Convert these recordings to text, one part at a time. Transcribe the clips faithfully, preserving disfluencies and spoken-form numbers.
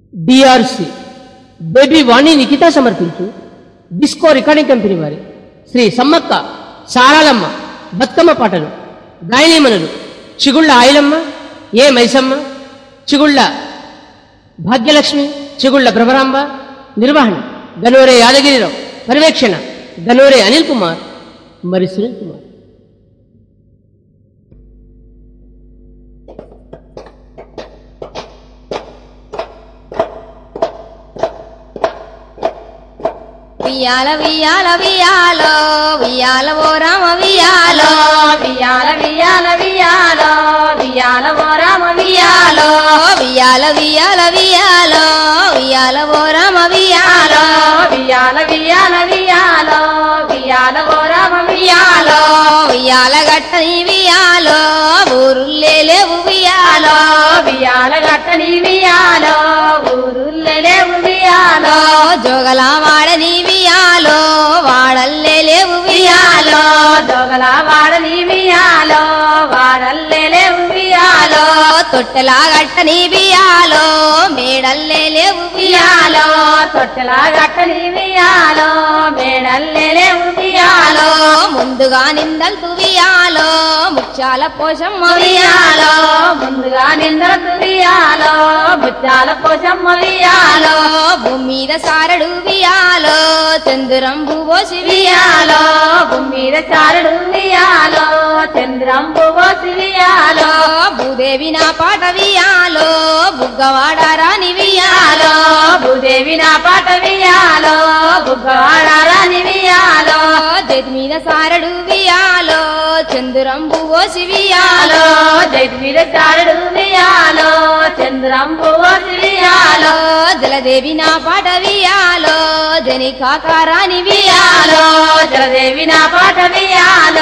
DRC baby వాణి నిఖిత సమర్పించు disco recording company వారి శ్రీ సమ్మక్క సారాలమ్మ బతుకమ్మ పాటలు గాయనీమణులు చిగుళ్ళ ఆయిలమ్మ, ఏ మైసమ్మ, చిగుళ్ళ భాగ్యలక్ష్మి, చిగుళ్ళ భ్రమరాంబ. నిర్వహణ గనోరే యాదగిరిరావు. పర్యవేక్షణ గనోరే అనిల్ కుమార్ మరి సునీల్ కుమార్. వియాల వియాల వియాలో వియాల ఓ రామ వియాలో వియాల వియాల వియాలో వియాల ఓ రామ వియాలో వియాల వియాల వియాలో వియాల ఓ రామ వియాలో వియాల వియాల వియాలో వియాల ఓ రామ వియాలో వియాల గట్టని వియాలో ఊరుల్లే లేవు వియాలో వియాల గట్టని వియాలో ఊరుల్లే లేవు వియాలో జోగల వాడని వియాలో వాడల్లే లేవు వియాలో జోగల వాడని వియాలో వాడల్లే లేవు వియాలో తొట్టెలా గట్టని వియాలో మేడల్లే లేవు వియాలో తొట్టెలా గట్టని వియాలో మేడల్లే లేవు వియాలో ముందుగా నిందలు వియాలో ముత్యాల పోషమ్మ వియాలో ముందుగా నిందలు వియాలో ముత్యాల పోషమ్మ వియాలో భూమి మీద సారడు వియాలో చంద్రంబు పోసి వియాలో భూమి మీద సారడు వియాలో చంద్రంబు పోసి వియాలో భూదేవి నా పాట వియాలో బుగ్గవాడ రాని వియాలో భూదేవి నా పాట వియాలో బుగ్గవాడ రాని వియాలో జైతి మీద సారడు వియాలో చంద్రంబు పోసి వియాలో జైతి మీద సారడు వియాలో చంద్రంబు పోసి వియాలో జలదేవి నా పాట వియాలో జనికాకారాని వియాలో జలదేవి నా పాట వియాలో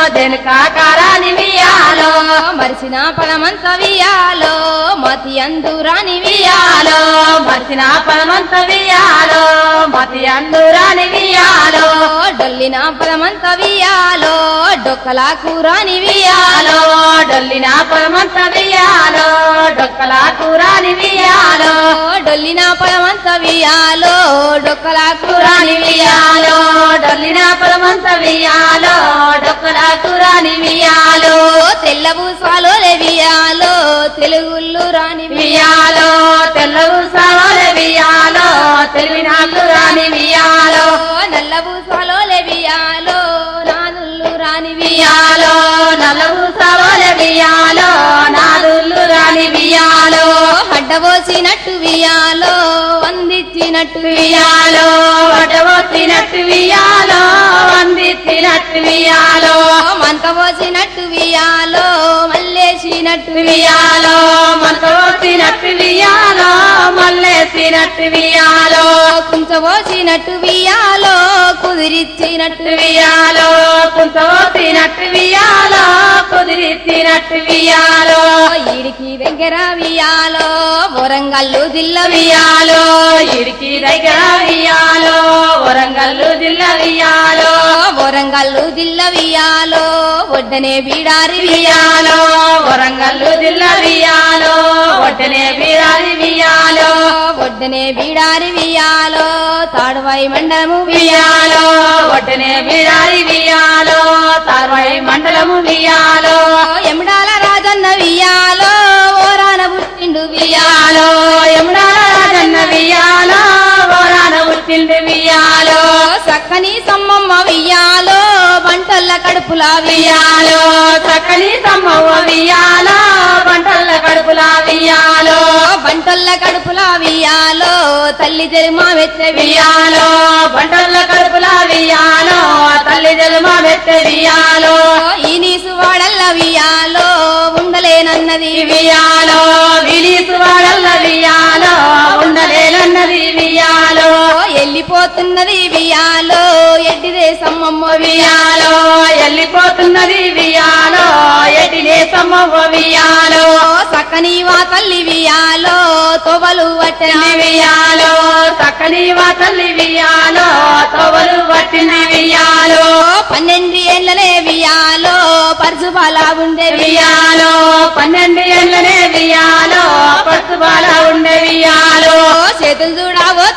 జనికాకారాని వియాలో మరిసిన పదమంత వియాలో మతి అందురాని వియాలో మరిసిన పదమంత వియాలో మతి అందురాని వియాలో డొల్లిన పదమంత వియాలో డొక్కలా కూరాని వియాలో డొల్లిన పదమంత వియాలో డొక్కలా కూరాని వియాలో డొల్లిన పదమంత వియాలో డొక్కలా కూరాని వియాలో డొల్లిన పదమంత వియాలో డొక్కలా కూరాని వియాలో తెల్లవు సాలోలే వియాలో తెలుగుళ్ళు రాని వియాలో తెల్లవు సాలోలే వియాలో తెలుగునాళ్ళు రాని వియాలో నల్లవు సాలోలే వియాలో నాదుళ్ళు రాని వియాలో నల్లవు సాలోలే వియాలో నాదుళ్ళు రాని వియాలో అడ్డబోసినట్టు వియాలో వందిచ్చినట్టు వియాలో అడ్డబోసినట్టు వియాలో వందిచ్చినట్టు వియాలో మంతబోసినట్టు వియాలో మల్లేసినట్టు వియాలో మంతబోసినట్టు వియాలో మల్లేసినట్టు వియాలో కుంచబోసినట్టు వియాలో కుదిరిచ్చినట్టు వియాలో కుంచబోసినట్టు వియాలో కుదిరిచ్చినట్టు వియాలో ఈడికి దగ్గర వియాలో వరంగల్లు జిల్లా వియాలో ఈడికి దగ్గర వియాలో వరంగల్లు జిల్లా వియాలో వరంగల్లు జిల్లా వియాలో ఒడ్డనే బీడారి వియాలో వరంగల్లు జిల్లా వియాలో ఒడ్డనే బీడారి వియాలో ఒడ్డనే బీడారి వియాలో తాడువై మండలము వియాలో ఒడ్డనే బీడారి వియాలో తాడువై మండలము వియాలో ఎముడాల రాజన్న వియాలో ఓరాన పుట్టిండు వియాలో ఎముడాల రాజన్న వియాలో ఓరాన పుట్టిండు వియాలో చక్కని సమ్మమ్మ వియాలో బంటల్ల కడుపుల వియాలో చక్కని సమ్మమ్మ వియాలో బంటల్ల కడుపుల వియాలో బంటల్ల కడుపుల వియాలో తల్లి జరుమా వెచ్చ వియాలో బంటల్ల కడుపుల వియాలో తల్లి జరుమా వెచ్చ వియాలో ఈ నీసు వాడల్ల వియాలో ఉండలేనన్నది వియాలో విలీసు వాడల్ల వియాలో ఉండలేనన్నది వియాలో ఎల్లిపోతున్నది వియాలో ఎడ్డిదే సమ్మమ్మ వియాలో ఎల్లిపోతున్నది వియాలో ఎడ్డిదే సమ్మమ్మ వియాలో సక్కని వా తల్లి వియాలో తోవలు వట్టిన వియాలో సక్కని వా తల్లి వియాలో తోవలు వట్టిన వియాలో పన్నెండు ఏళ్ళనే వియాలో పరుసుబాల ఉండే వియాలో పన్నెండు ఏళ్ళనే వియాలో పరుసుబాల ఉండే వియాలో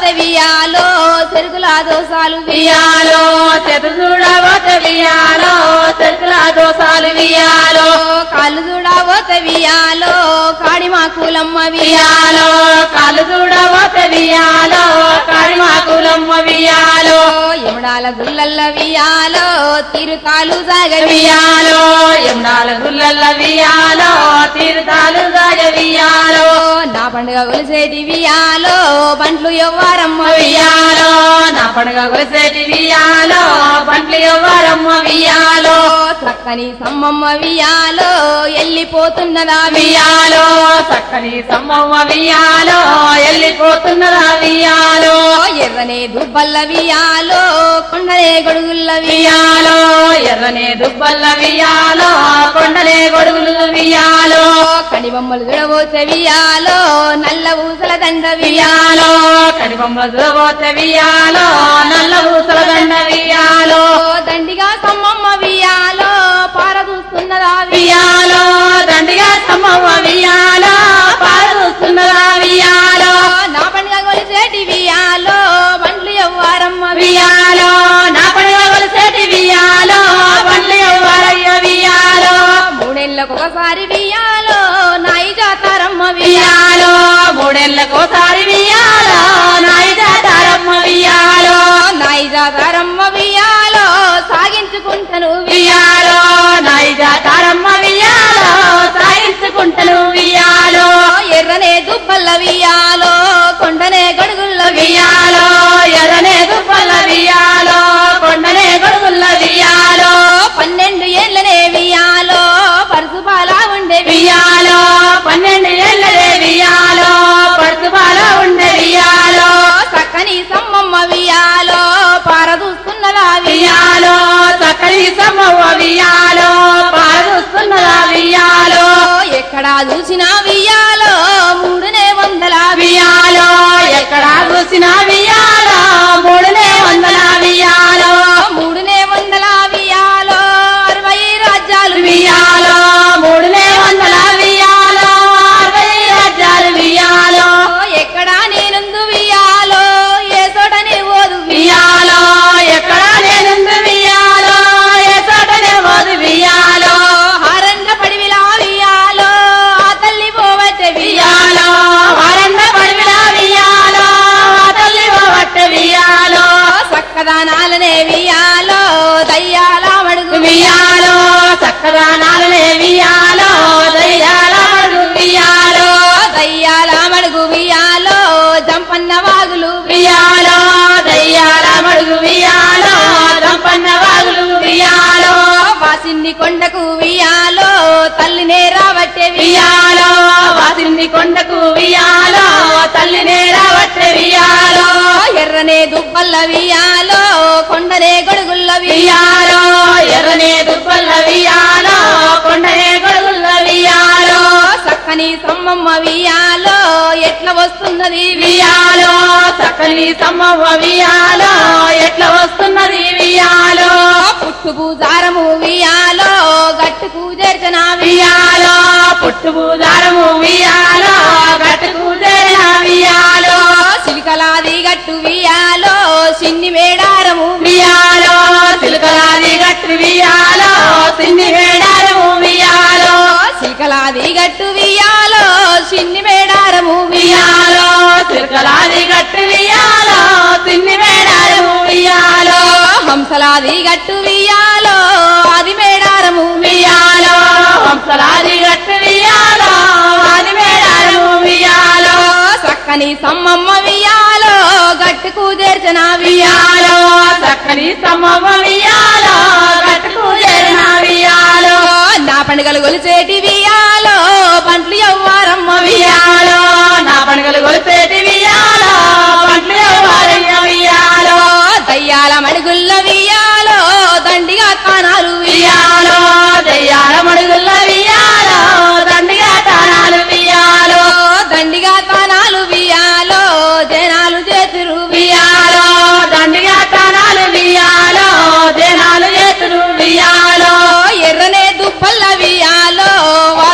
వియాలో చెరుకుల దోసాలు వియాలో చేతులు చూడబోతే వియాలో చెరుకుల దోసాలు వియాలో కాళ్ళు చూడబోతే వియాలో కాడిమా కూలమ్మ వియాలో కాళ్ళు చూడబోతే వియాలో కాడిమాకులమ్మ వియాలో ఎముడాల గుల్లల్ల వియాలో తిరుతాలు సాగ వియాలో ఎముడాల గుల్లల్ల వియాలో తీర్థాలు సాగ వియాలో నా పండుగ కొలిసేటి వియాలో బండ్లు ఎవ్వారమ్మ వియాలో నా పండుగ కొలిసేటి వియాలో బండ్లు ఎవ్వరమ్మ వియాలో చక్కని సమ్మమ్మ వియాలో ఎల్లిపోతున్నదా వియాలో చక్కని సమ్మవ్వ వియాలో వెళ్ళిపోతున్నదా వియాలో ఎర్రనే దుబ్బల్ల వియాలో కొండనే గొడుగుల్ల వియాలో ఎర్రనే దుబ్బల్ల వియాలో కొండలే గొడుగులు వియాలో కడిబొమ్మలు విడబోతే వియాలో నల్ల ఊసల దండ వియాలో కడిబొమ్మ చూడబోతే వియాలో నల్ల ఊసల దండ వియాలో దండిగా సమ్మమ్మ వియాలో పారదూస్తున్నదా వియాలో దండిగా సమ్మవ్వ వియాలో పారుస్తున్నదా వియాలో నా పండుగ కొలిసేటి వియాలో బండ్లు ఎవ్వారమ్మ వియాలో నా పండుగ కొలిసేటి వియాలో బండ్లు ఎవ్వరయ్య వియాలో మూడేళ్ళకు ఒకసారి వియాలో నాయి జాతారమ్మ వియాలో మూడేళ్ళకోసారి వియాలో నాయి జాతారమ్మ వియాలో నాయి జాతారమ్మ వియాలో సాగించుకుంటను వియాలో నాయి జాతారమ్మ వియాలో సాయించుకుంటను వియాలో ఎర్రనే దుబ్బల్ల వియాలో కొండనే గడుగుల్ల వియాలో ఎర్రనే దుబ్బల్ల వియాలో కొండనే గొడుగుల్ల వియాలో పన్నెండు ఏళ్ళనే వియాలో పరుసుపాల ఉండే వియాలో పన్నెండు ఏళ్ళదే వియాలో పడుతుబాల ఉండే వియాలో చక్కని సమ్మమ్మ వియాలో పారదూస్తున్నదా వియాలో చక్కని సమ్మవ్వ వియాలో పారుస్తున్నదా వియాలో ఎక్కడా చూసినా వియాలో మూడునే వందల వియాలో ఎక్కడా చూసిన వియాలో మూడునే వందల వియాలో మూడునే వందల వియాలో అరవై రాజ్యాలు వియాలో మూడునే వందల వియాలో అరవై రాజ్యాలు వియాలో ఎక్కడా నేనుందు వియాలో ఏ చోటనే ఓదు వియాలో ఎక్కడా నేనుంది వియాలో ఏ చోటనే పోదు వియాలో హారంగ పడివిలా వియాలో ఆ తల్లి పోవట్టే వియాలో వరంద పడివిలా వియాలో ఆ తల్లి పోవట్టే వియాలో చక్కదానాలనే వియాలో దయ్యాల మడుగు వియాలో చక్కదానాలనే వియాలో దయ్యాల మడుగు వియాలో దయ్యాల మడుగు వియాలో జంపన్న వాగులు వియాలో దయ్యాల మడుగు వియాలో దంపన్న వాగులు వియాలో వాసిన్ని కొండకు వియాలో తల్లినే రావట్టే వియాలో వాసింది కొండకు వియాలో తల్లినే రావట్టే వియాలో ఎర్రనే దుబ్బల్ల వియాలో కొండనే గొడుగుల్ల వియాలో ఎర్రనే దుబ్బల్ల వియాలో కొండనే గొడుగుల్ల వియాలో చక్కని సమ్మమ్మ వియాలో ఎట్లా వస్తున్నది వియాలో చక్కని సమ్మవ్వ వియాలో ఎట్లా వస్తున్నది వియాలో పుట్టు పూజారము వియాలో గట్టుకు చేర్చన వియాలో పుట్టు పూజారము వియాలో గట్టుకు చేరిన వియాలో సిలికలాది గట్టు వియాలో సిన్ని మేడారము వియాలో సిలుకలాది గట్టు వియాలో సిన్ని వేడారము వియాలో సిలికలాది గట్టు వియాలో సిన్ని మేడారము వియాలో సిలుకలాది గట్టు వియాలో సిన్ని వేడారము వియాలో హంసలాది గట్టు వియాలో అది మేడారము వియాలో హంసలాది గట్టు వియాలో అది వేడారము వియాలో చక్కని సమ్మమ్మ వియాలో గట్టుకు చేర్చన వియాలో చక్కని సమ్మవ్వ వియాలో గట్టుకు చేరిన వియాలో నా పండుగలు కొలిచేటి వియాలో పండ్లు ఎవ్వారమ్మ వియాలో నా పండుగలు కొలిసేటి వియాలో పండ్లు ఎవ్వరయ్య వియాలో దయ్యాల మడుగుల్ల వియాలో దండిగా కానాలు వియాలో దయ్యాల మడుగుల్ల వియాలో దండిగా తానాలు వియాలో దండిగా తానాలు వియాలో జనాలు చేతురు వియాలో దండిగా తానాలు వియాలో దేనాలు చేతులు వియాలో ఎర్రనే దుబ్బల్ల వియాలో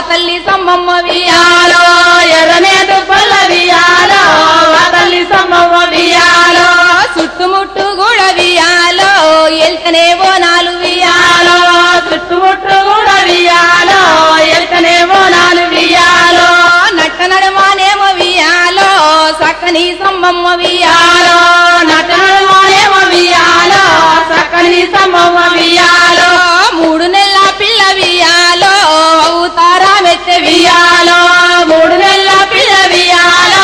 సమ్మమ్మ వియాలో నటనమోనేమో వియాలో చక్కని సమ్మమ్మ వియాలో మూడు నెలల పిల్ల వియాలో అవుతారా మెచ్చే వియాలో మూడు నెలల పిల్ల వియాలో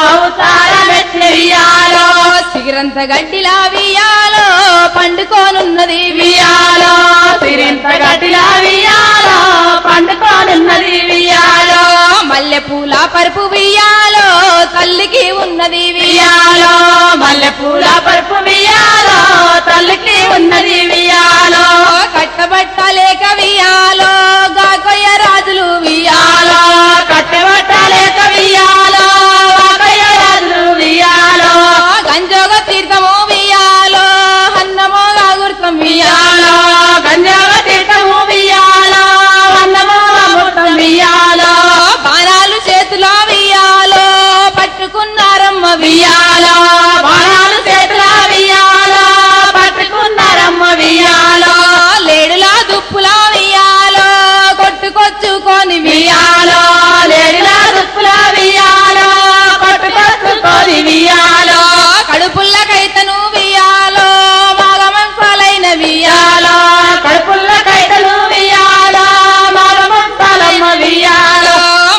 అవతార మెచ్చిన వియాలో సిగిరంత గడ్డిలా వియాలో పండుకోనున్నది వియాలో సిరింత గట్టిలా వియాలో పండుకోనున్నది వియాలో మల్లె పూల పరుపు వియాలో తల్లికి ఉన్నది వియాలో మల్లె పూల పరుపు వియాలో తల్లికి ఉన్నది వియాలో కట్టబట్టలేక వియాలో గాకొయ్య రాజులు వియాలో కట్టబట్టలేక వియాలో వాకయ్య రాజులు వియాలో గంజోగ తీర్థము వియాలో అన్నమో గాగుర్తం వియాలో గంజావ తీర్థము వియాలో అన్నము అమృతం వియాలో బాణాలు చేతిలో వియాలో పట్టుకున్నారమ్మ వియాలో బాణాలు చేతుల వియాలో పట్టుకున్నారమ్మ వియాలో లేడులా దుప్పులా వియాలో కొట్టుకొచ్చుకొని వియాలో లేడిలా దుప్పుల వియాలో పట్టుకొచ్చుకొని వియాలో కడుపుల్లకైతను వియాలో మాగమంసాలైన వియాలో వియాలో కడుపుల్ల కైతలు వియాలో మాగమంతాలమ్మ వియాలో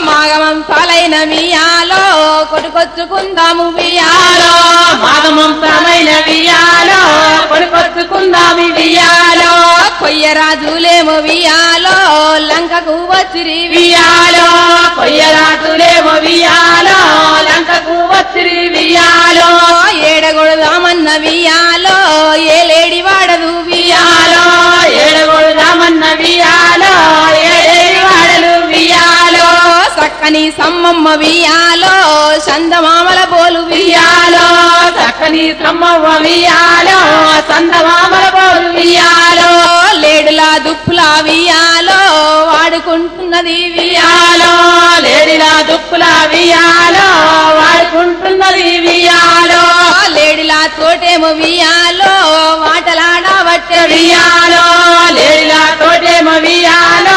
మాగమంసాలైన వియాలో కొట్టుకొచ్చుకుందాము వియాలో మాగమంతమైన వియాలో కొనుకొచ్చుకుందామి వియాలో కొయ్యరాజులేమో వియాలో లంకకు వచ్చిరి వియాలో కొయ్యరాజులేమో వియాలో లంకకు వచ్చిరి వియాలో ఏడగొడదామన్న వియాలో ఏలేడి వాడదు వియాలో వియాలో ఏడగొడుదామన్న వియాలో ఏడేడి వాడలు వియాలో సక్కని సమ్మమ్మ వియాలో చందమామల బోలు వియాలో చక్కని సమ్మవ్వ వియాలో సందమామల పోలు వియాలో లేడులా దుప్పులా వియాలో వాడుకుంటున్నది వియాలో వియాలో లేడిలా దుప్పుల వియాలో వాడుకుంటున్నది వియాలో లేడిలా తోటేమో వియాలో వాటలాడబట్టే వియాలో లేడిలా తోటేమో వియాలో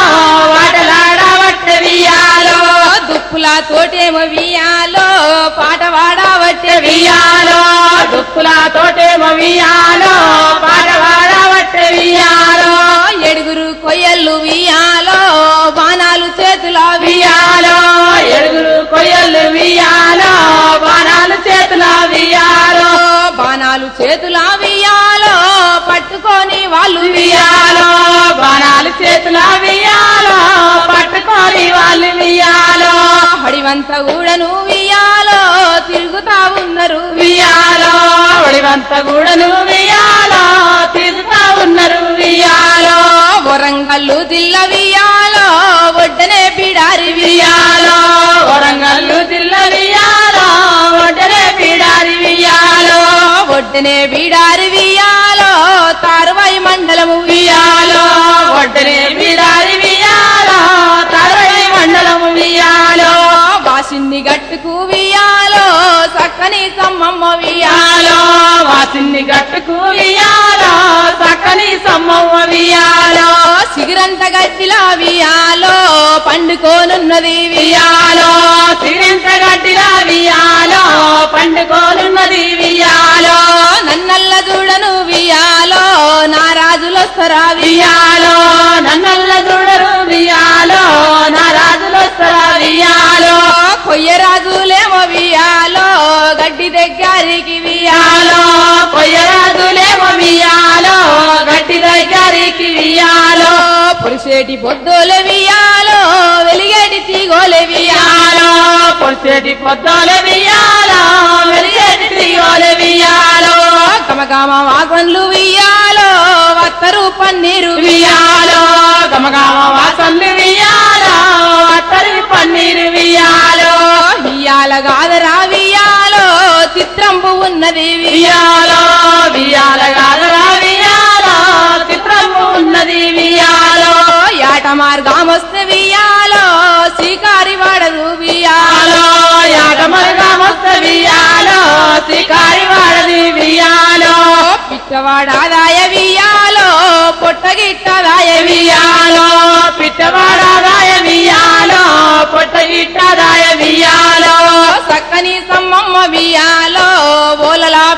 వాటలాడబట్ట వియాలో దుప్పులా తోటేమో వియాలో పాట వాడబట్టే వియాలో దుప్పుల తోటేమో వియాలో పాట వాడబట్ట వియాలో ఎడుగురు కొయ్యళ్ళు వియాలో బాణాలు చేతుల వియాలో ఎరుగురు కొయ్యలు వియాలో బాణాలు చేతుల వియాలో బాణాలు చేతుల వియాలో పట్టుకొని వాళ్ళు వియాలో బాణాలు చేతుల వియాలో పట్టుకొని వాళ్ళు వియాలో హడివంత ఊడను వియాలో తిరుగుతా ఉన్నారు వియాలో ఒడివంత గూడను వియాలో తిరుగుతా ఉన్నారు వియాలో వరంగల్లు జిల్ల వియాలో ఒడ్డనే పిడారి వియాలో వరంగల్లు జిల్ల వియాలో ఒడ్డనే పీడారి వియాలో ఒడ్డనే బిడారి వియాలో తారువాయి మండలము వియాలో ఒడ్డనే పీడారి వియాలో తరవై మండలము వియాలో బాసిన్ని గట్టుకు వియాలో సక్కని సమ్మమ్మ వియాలో వియాలో వాసిన్ని గట్టుకు వియాలో చక్కని సమ్మవ్వ వియాలో సిగిరంత గట్టిలా వియాలో పండుకోనున్నది వియాలో సిరింత గడ్డిలా వియాలో పండుకోనున్నది వియాలో నన్నల్ల చూడను వియాలో నా రాజులొస్తరా వియాలో నన్నల్ల చూడరు వియాలో నా రాజులొస్తరా వియాలో కొయ్యరాజులేమో వియాలో గడ్డి దగ్గరికి వియాలో వియాలో కొయ్యరాజులేమో వియాలో గట్టి దగ్గరికి వియాలో పులిసేటి పొద్దుల వియాలో వెలిగేటి తీగోలే వియాలో వియాలో పొడిసేటి పొద్దుల వియాలో వెలిగేటి త్రియోల వియాలో కమకమ వాసన్లు వియాలో వత్తరు పన్నీరు వియాలో గమగమ వాసన్లు వియాలో అత్తరి పన్నీరు వియాలో ఇయాల గాదరా వియాలో చిత్రంబు ఉన్నది వియాలో వియాల గాదరా వియాలో చిత్రము ఉన్నది వియాలో యాట మార్గమొస్తే వియాలో శికారి వాడదు వియాలో వియాలో యాగమరుగా మస్త వియాలో శికారి వాడది వియాలో పిచ్చవాడాదాయ వియాలో పొట్టగిట్టదాయ వియాలో పిట్టవాడాదాయ వియాలో పొట్టగిట్టదాయ వియాలో సక్కని సమ్మమ్మ వియాలో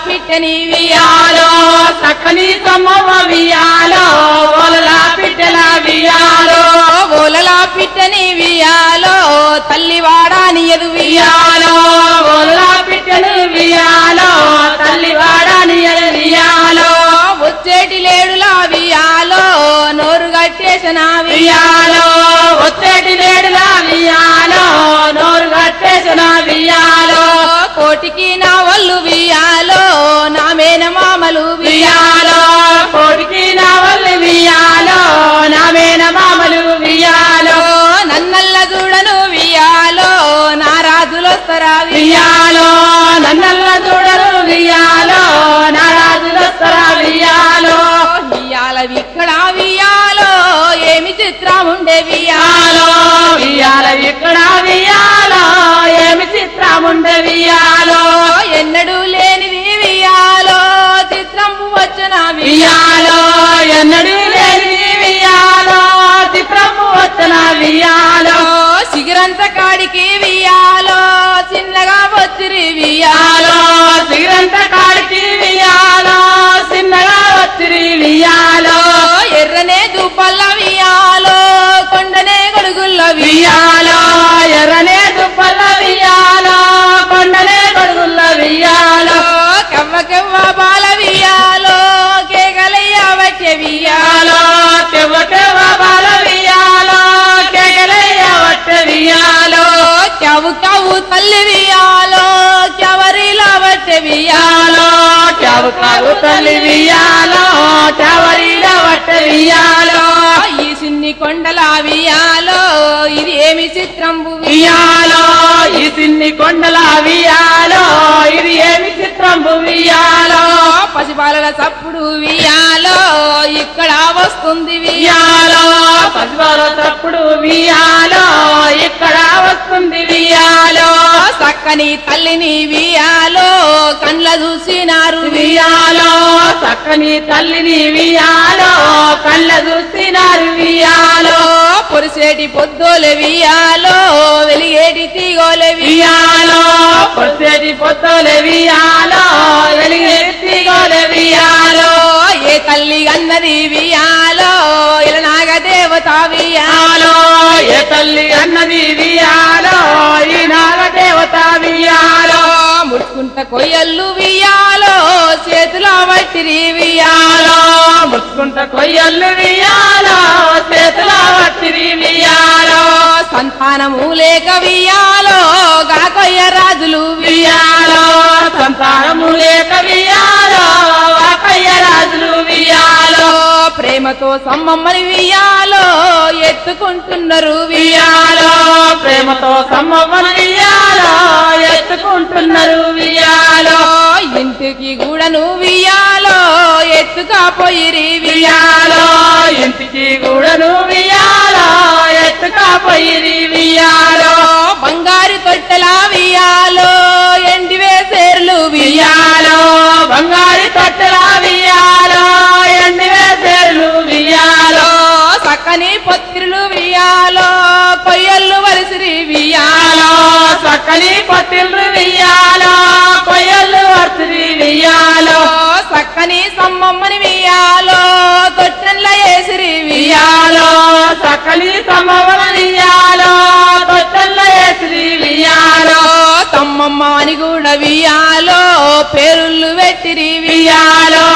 పిట్టని వియాలో చక్కని సమ్మవ్వ వియాలో ఓలలా పిట్టల వియాలో ఓలలా పిట్టని వియాలో తల్లి వాడానియదు వియాలో ఓలలా పిట్టలు వియాలో తల్లి వాడాని వియాలో వచ్చేటి లేడులా వియాలో నోరు కట్టేసిన వియాలో వచ్చేటి లేడులా వియాలో నోరు కట్టేసిన వియాలో కోటికి నా వల్లు వియాలో నా మేనమామలు వియాలో కోటికి నా వల్లి వియాలో నా మేనమామలు వియాలో నన్నల్ల చూడను వియాలో నా రాజులొస్తరా వియాలో నన్నల్ల చూడరు వియాలో నా రాజులొస్తరా వియాలో వియాల ఇక్కడ వియాలో ఏమి చిత్రముండే వియాలో వియాల ఇక్కడ వియాలో ఏమి చిత్రముండే వియాలో ఎన్నడూ లేనిది వియాలో చిత్రము వచ్చిన వియాలో ఎన్నడూ లేని వియాలో చిత్రము వచ్చిన వియాలో సిగిరంత కాడికి వియాలో చిన్నగా వచ్చిరి వియాలో సిగరంత కాడికి వియాలో చిన్నగా వచ్చిరి వియాలో ఎర్రనే దుబ్బల్ల వియాలో కొండనే గొడుగుల్ల వియాలో ఎర్రనే దుప్పల వియాలో కొండనే గొడుగుల్ల వియాలో కవ్వ కవ్వ బాల వియాలో కేకలయ్య వచ్చే వియాలో తెవ్వ తెవ్వ బాల వియాలో కేకలయ్య వట్ట వియాలో కవు కవు తల్లి వియాలో కవరిలా వచ్చే వియాలో చావు కావు తల్లి వియాలో చావరిల వట్ట వియాలో ఈ సిన్ని కొండల వియాలో ఇది ఏమి చిత్రంబు వియాలో ఈ సిన్ని కొండల వియాలో ఇది ఏమి చిత్రంబు వియాలో పసిబాలల చప్పుడు వియాలో ఇక్కడ వస్తుంది వియాలో పసివాల తప్పుడు వియాలో ఇక్కడ వస్తుంది వియాలో చక్కని తల్లిని వియాలో కండ్ల చూసినారు వియాలో చక్కని తల్లిని వియాలో కళ్ళ చూసినారు వియాలో పొరిసేటి పొద్దుల వియాలో వెలిగేటి తీగోలే వియాలో పొసేటి పొత్తుల వియాలో వెలిగెత్తి గోల వియాలో ఏ తల్లి అన్నది వియాలో ఇలా నాగదేవత వియాలో వియాలో ఏ తల్లి అన్నది వియాలో ఈ నాగదేవత వియాలో ముట్టుకుంట కొయ్యల్లు వియాలో చేతుల వట్టిరి వియాలో ముచ్చుకుంట కొయ్యల్లు వియాలో చేతుల వట్టిరి వియాలో సంతానము లేక వియాలో గా కొయ్య రాజులు వియాలో సంతానము లేక వియాలో వాకయ్య రాజులు వియాలో ప్రేమతో సమ్మమ్మని వియాలో ఎత్తుకుంటున్నారు వియాలో ప్రేమతో సమ్మవ్వను వియాలో ఎత్తుకుంటున్నారు వియాలో ఇంటికి గూడను వియాలో ఎత్తుకపోయిరి వియాలో ఇంటికి గూడను వియాలో ఎత్తుకపోయిరి వియాలో బంగారు తొట్టెల వియాలో ఎండి వేసేర్లు వియాలో బంగారు తట్టల వియాలో ఎండి వేసేర్లు వియాలో చక్కని పొత్తిరులు వియాలో కొయ్యళ్ళు వరిసిరి వియాలో చక్కని పత్తిళ్ళు వియాలో కొయ్యలు వర్తిరి వియాలో చక్కని సమ్మమ్మని వియాలో తొట్టెన్ల వేసిరి వియాలో చక్కని సమవన వియాలో తొట్టల్ల వేసిరి వియాలో తమ్మమ్మ అని కూడా వియాలో పేరుళ్ళు పెట్టిరి వియాలో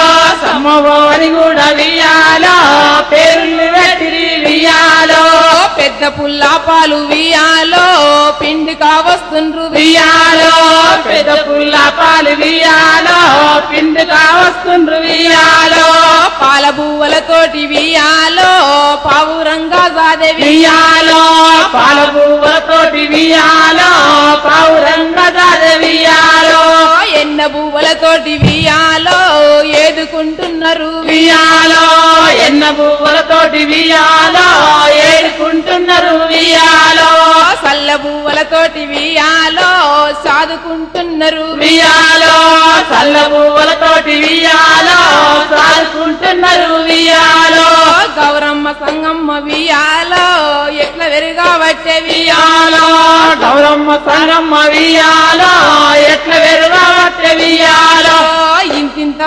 సమ్మవని కూడా వియాలో పేరులు పెట్టిరి వియాలో పెద్ద పుల్లా పాలు వియాలో పిండి కావస్తుండ్రు వియాలో పెద్ద పుల్ల పాలు వియాలో పిండుగా వస్తుండ్రు వియాలో పాల బువ్వలతోటి వియాలో పావురంగా సాదే వియాలో పాల పువ్వులతోటి వియాలో పావురంగ దాద వియాలో ఎన్న బువ్వలతోటి వియాలో ఏదుకుంటున్నారు వియాలో ఎన్న పువ్వులతోటి వియాలో ఏడుకుంటున్నారు వియాలో సల్ల బువ్వలతోటి వియాలో సాదుకుంటున్నారు వియాలో చల్ల పువ్వులతోటి వియాలో సాదుకుంటున్నారు వియాలో గౌరమ్మ సంగమ్మ వియాలో ఎట్ల వెరుగా వచ్చే వియాలో గౌరమ్మ సంగమ్మ వియాలో ఎట్ల వెరుగవట్టే వియాలో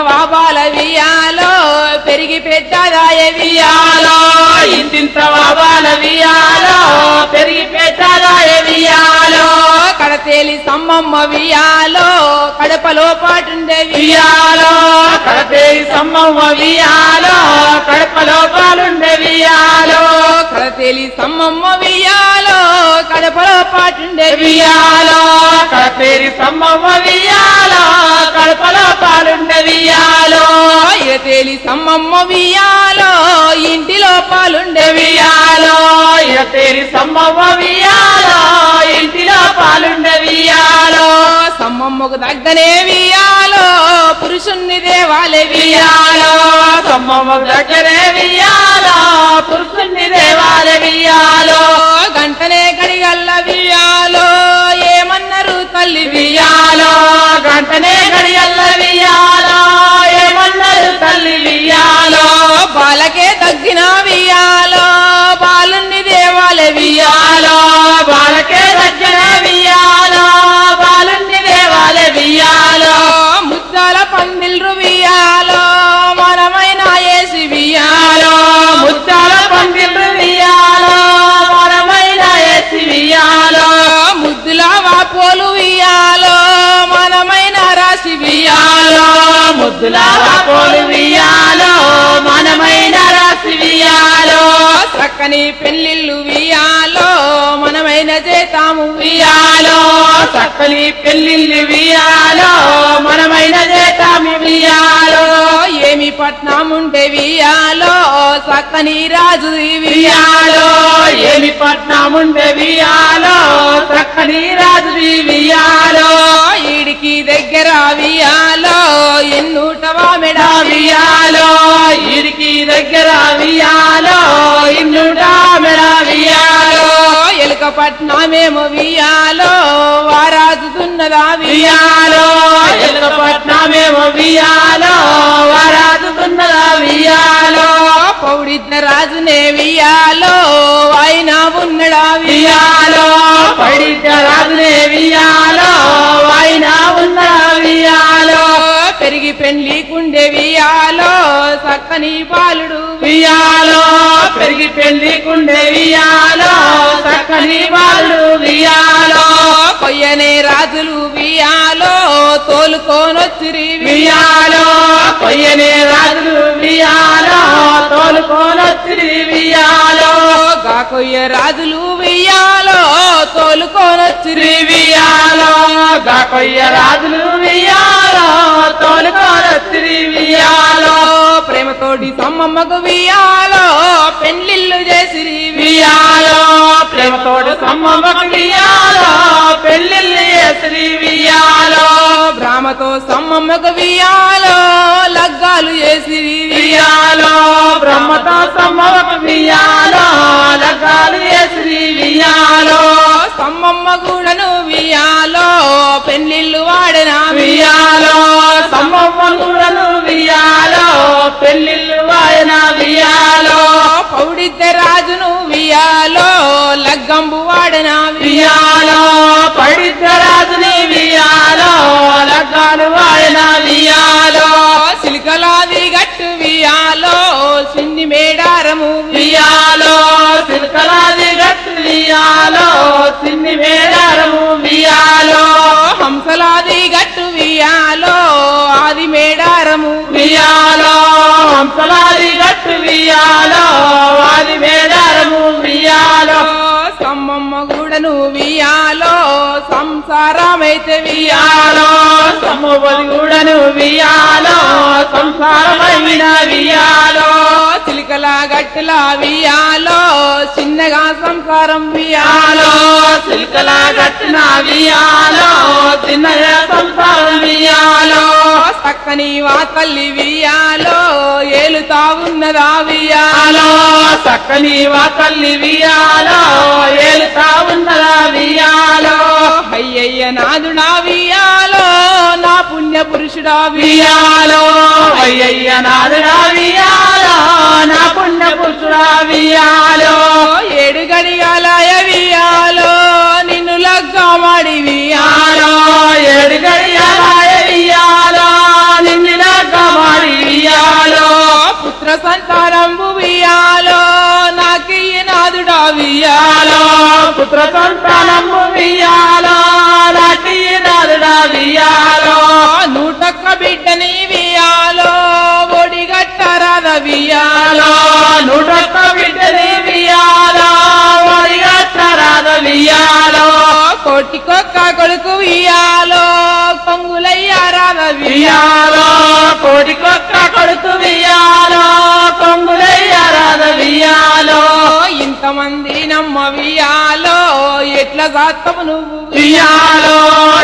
వాబాల వియాలో పెరిగి పెట్టదాయ వియాలో ఇంతింత వాబాల వియాలో పెరిగి పెట్టదాయ వియాలో కడతేలి సమ్మమ్మ వియాలో కడపలో పాటుండే వియాలో కడతేలి సమ్మమ్మ వియాలో కడపలో పాలుండే వియాలో కడతేలి సమ్మమ్మ వియాలో కడపలో పాటుండే వియాలో కడతేలి సమ్మమ్మ వియాలో కడపలో పాలుండే వియాలో ఇరతేలి సమ్మమ్మ వియాలో ఇంటిలో పాలుండే వియాలో ఇరతేలి సమ్మమ్మ వియాలో ఇంటిలో పాలుండే వియాలో సమ్మమ్మకు దగ్గనే వియాలో పురుషుణ్ణి దేవాలే వియాలో సమ్మమ్మ దగ్గరే వియాలో పురుషుణ్ణి దేవాలే వియాలో గంటనే గడిగల్ల వియాలో ఏమన్నారు తల్లి వియాలో గంటనే గడియల్ల వియాలో ఏమన్నారు తల్లి వియాలో బాలకే తగ్గిన వియాలో బాలుణ్ణి దేవాలే వియాలో బాలకే దగ్గర వియాలో బాలుణ్ణి దేవాలే వియాలో ముత్యాల పందిల్రు వియాలో మనమైన ఏసి వియాలో ముత్యాల పందిళ్ళు వియాలో మనమైన ఏసి వియాలో ముద్దుల వాపోలు వియాలో మనమైన రాశి వియాలో ముద్దుల వాపోలు వియాలో మనమైన రాశి వియాలో చక్కని పెళ్లిళ్ళు వియాలో మనమైన చేతాము వియాలో చక్కని పెళ్లిళ్ళు వియాలో మనమైన చేతాము వియాలో ఏమి పట్నముంటే వియాలో చక్కని రాజు వియాలో ఏమి పట్నముండే వియాలో చక్కని రాజు వియాలో ఈడికి దగ్గర వియాలో ఎన్నూటవా మెడా వియాలో ఈడికి దగ్గర వియాలో ఇన్నుట మెడ వియాలో ఎలుక పట్నమేమో వియాలో వారాజుతున్నదా వియాలో ఎలుక పట్నమేమో వియాలో వారాజుతున్నదా వియాలో పౌడిద్ద రాజునే వియాలో ఆయన ఉన్నడా వియాలో పడిద్ద రాజునే వియాలో ఆయన ఉన్నదా వియాలో పెరిగి పెండ్లి కుండే వియాలో చక్కని బాలుడు వియాలో పెరిగి పెళ్లి కుండే వియాలో చక్కని బాలు వియాలో కొయ్యనే రాజులు వియాలో తోలుకోనొచ్చిరి వియాలో కొయ్యనే రాజులు వియాలో తోలుకోనొచ్చి వియాలో గా కొయ్య రాజులు వియాలో తోలుకోనొచ్చిరి వియాలో గా కొయ్య రాజులు వియాలో తోలుకోనొచ్చి వియాలో ప్రేమతోటి సమ్మమ్మకు వియాలో పెళ్లిళ్ళు చేసిరి వియాలో ప్రేమతోడు సమ్మమ్మకు వియాలో పెళ్లిళ్ళు చేసిరి వియాలో బ్రాహ్మతో సమ్మమ్మకు వియాలో లగ్గాలు చేసిరి వియాలో బ్రహ్మతో సమ్మమ్మకు వియాలో లగ్గాలు చేసిరి వియాలో సమ్మమ్మ కూడాను వియాలో పెళ్లిళ్ళు వాడిన వియాలో సమ్మమ్మను వియాలో పెళ్లిళ్ళు వాయన వియాలో పౌడిద్ద రాజును వియాలో లగ్గంబు వాడిన వియాలో పడిద్ద రాజుని వియాలో లగ్గాలు వాయన వియాలో సిలికలాది గట్టు వియాలో సిన్ని మేడారము వియాలో సిల్కలాది గట్టు వియాలో సిన్ని మేడారము వియాలో హంసలాది గట్టు వియాలో ఆది మేడారము వియాలో హంసలాది గట్టు వియాలో ఆది మేడారము వియాలో సమ్మమ్మ గూడను వియాలో సంసారమైతే వియాలో సమ్మవది కూడాను వియాలో సంసారమైన వియాలో చిలికల గట్టుల వియాలో చిన్నగా సంసారం వియాలో వియాలో సిల్కల గట్టిన వియాలో చిన్నయ సంసారం వియాలో చక్కని వా తల్లి వియాలో ఏలుతా ఉన్నదా వియాలో వియాలో చక్కని వా తల్లి వియాలో ఏలుతా ఉన్నదా వియాలో అయ్యయ్య నాదుడా వియాలో నా పుణ్య పురుషుడా వియాలో అయ్యయ్య నాదుడా వియాలో నా పుణ్య పురుషుడా వియాలో ఏడు గడియాలయ వియాలో నిన్ను లగ్గమాడి వియాలో వియాలో ఏడు గడియాల వియాలో నిన్ను లగ్గమ పుత్ర సంతానము వియాలో నాటి నాదుడా వియాలో నూటొక్క బిడ్డని వియాలో ఒడిగట్టరాద వియాలో నూటొక్క బిడ్డని వియాలో ఒడిగట్టరాద వియాలో కోటికొక్క కొడుకు వియాలో కొంగులయ్యారాద వియాలో కోటికొక్క కొడుకు వియాలో కొంగులయ్యారాద వియాలో ఇంతమంది నమ్మ వియాలో ఎట్లా జాతము నువ్వు వియాలో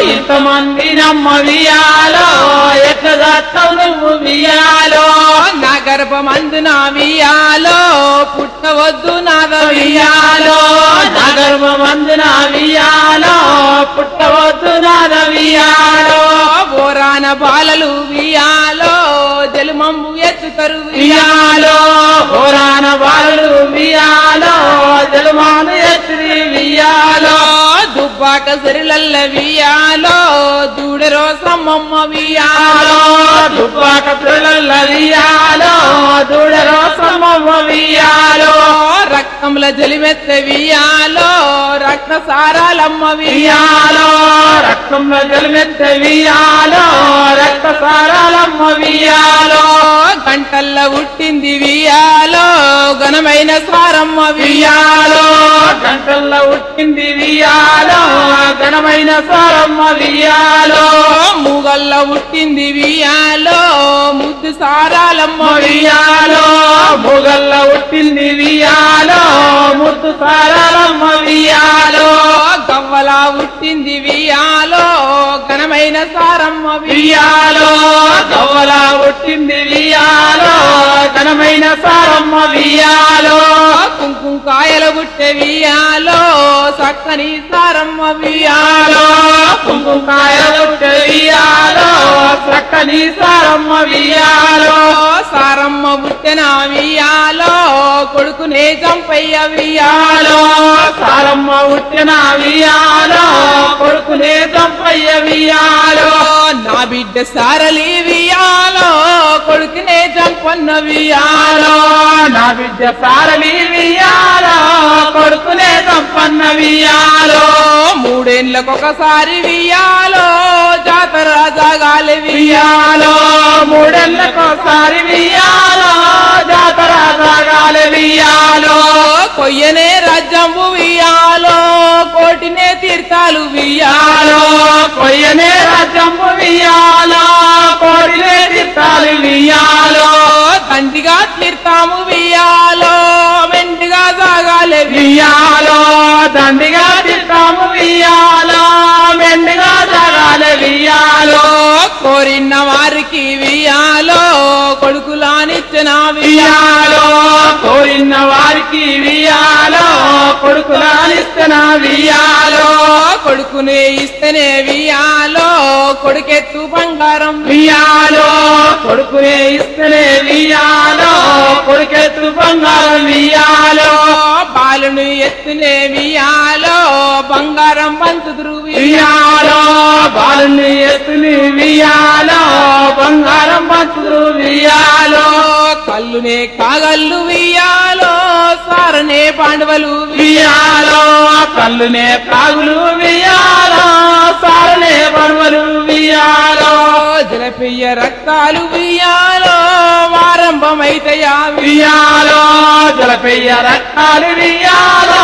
ఇంతమంది నమ్మ వియాలో ఎట్లా జాతవు నువ్వు వియాలో నా గర్భమందు నా వియాలో పుట్టవద్దు నాద వియాలో నా గర్భమందున వియాలో పుట్టవద్దు నాద వియాలో బోరాన బాలలు వియాలో జలుమంబు ఎత్తుతరు వియాలో ఓరాన బాలు వియాలో జలమాను ఎత్తి వియాలో దుబ్బాక సిరిలల్ల వియాలో దూడరో సమ్మమ్మ వియాలో దుబ్బాక పిల్లల వియాలో దూడరో సమమ్మ వియాలో రక్తంల జలిమెత్త వియాలో రక్త సారాలమ్మ వియాలో రక్తంలో జలమెత్త వియాలో రక్త సారాలమ్మ వియాలో గంటల్ల ఉట్టింది వియాలో ఘనమైన సారమ్మ వియాలో గంటల్లో ఉట్టింది వియాలో ఘనమైన సారమ్మ వియాలో మూగల్ల ఉట్టింది వియాలో ముద్దు సారాలమ్మ వియాలో భూగల్ల ఉట్టింది వియాలో ముద్దు సారాలమ్మ వియాలో గవ్వల ఉట్టింది వియాలో ఘనమైన సారమ్మ వియాలో గవ్వల ఉట్టింది వియాలో ఘనమైన సారమ్మ వియాలో కుంకుమ కాయలు గుట్టె వియాలో చక్కని సారమ్మ వియాలో కుంకుకాయలు వియాలో చక్కని సారమ్మ వియాలో సారమ్మ బుట్టెన వియాలో కొడుకునే చంపయ్య వియాలో సారమ్మ ఉట్టిన వియాలో కొడుకునే చంపయ్య వియాలో నా బిడ్డ సారలి వియాలో కొడుకునే చంపన్న వియాలో నా బిడ్డ సారలి వియాలో కొడుకునే చంపన్న వియాలో మూడేళ్ళకొకసారి వియాలో జాతర జాగాలి వియాలో మూడేళ్ళకోసారి వియాలో జాతర సాగాలి వియాలో కొయ్యనే రాజ్యంబు వియాలో కోటినే తీర్థాలు వియాలో కొయ్యనే రాజ్యంపు వియాలో కోడిలే తీర్థాలు వియాలో తండ్రిగా తీర్థాము వియాలో మెండుగా సాగాలి వియాలో దండిగా తీర్థాము వియాలో మెండుగా సాగాలి వియాలో కోరిన వారికి వియాలో కొడుకులానిచ్చిన వియాలో కోరిన వారికి వియాలో కొడుకులానిస్తున్న వియాలో కొడుకునే ఇస్తేనే వియాలో కొడుకెత్తు బంగారం వియాలో కొడుకునే ఇస్తేనే వియాలో కొడుకెత్తు బంగారం వియాలో బాలుని ఎత్తునే వియాలో బంగారం పంచుదురు వియాలో బాలుని ఎత్తుని వియాలో బంగారం పంచుదురు వియాలో కల్లునే కాగల్లు వియాలో సారనే పాండవలు వియాలో కల్లునే కాగులు వియాలో సారనే పర్వలు వియాలో జలపెయ్య రక్తాలు వియాలో వారంభమైతయా వియాలో జలపెయ్య రక్తాలు వియాలో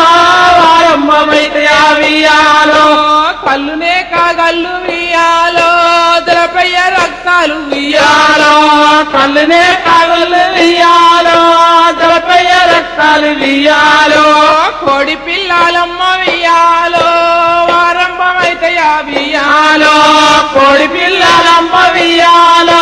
వారంభమైతయా వియాలో కల్లునే కాగల్లు వియాలో జలపెయ్య రక్తాలు వియాలో వియాలో కళ్ళునే కాగులు వియాలో జలపెయ్య రక్తాలు వియాలో కోడి పిల్లాలమ్మ వియాలో వారంభమైతయా వియాలో కోడి పిల్లలమ్మ వియాలో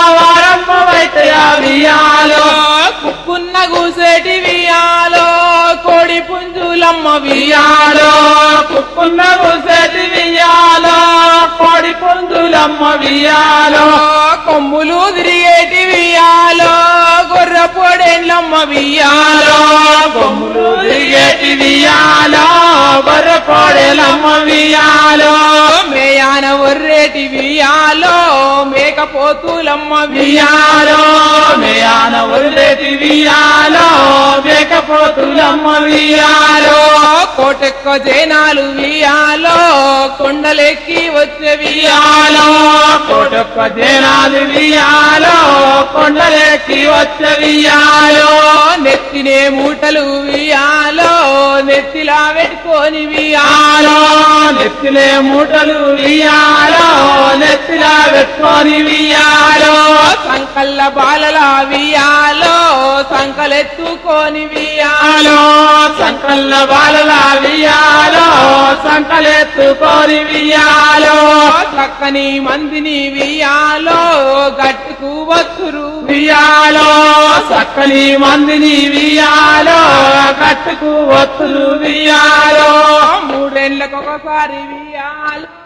వారంభమైతయా వియాలో కుక్కున్న కూసేటి వియాలో కోడి పుంజులమ్మ వియాలో వియాలో కుక్కున్న కూసేటి వియాలో కోడి పుంజులమ్మ వియాలో కొమ్ములు తిరిగేటి వియాలో గొర్ర పొడేళ్ళమ్మ వియాలో కొమ్ములు దిగేటి వియాలో బర్రె కోడెలమ్మ వియాలో మేయాన ఒర్రేటి వియాలో మేకపోతులమ్మ వియాలో మేయాన వదిలేటి వియాలో మేకపోతులమ్మ వియాలో కోటెక్క జైనాలు వియాలో కొండలెక్కి వచ్చే వియాలో కోటొక్క జనాలు వియాలో కొండలెక్కి వచ్చే వియాలో నెత్తినే మూటలు వియాలో నెత్తిలా పెట్టుకొని వియాలో నెత్తిలే మూటలు వియాలో నెత్తిలా పెట్టుకొని వియాలో సంకల్ల బాలల వియాలో సంకలెత్తుకొని వియాలో సంకల్ల బాలల వియాలో సంకలెత్తుకొని వియాలో చక్కని మందిని వియాలో గట్టుకు వత్తురు వియాలో చక్కని మందిని వియాలో కట్టుకు వత్తులు వియాలో మూడేళ్లకు ఒకసారి వియాలో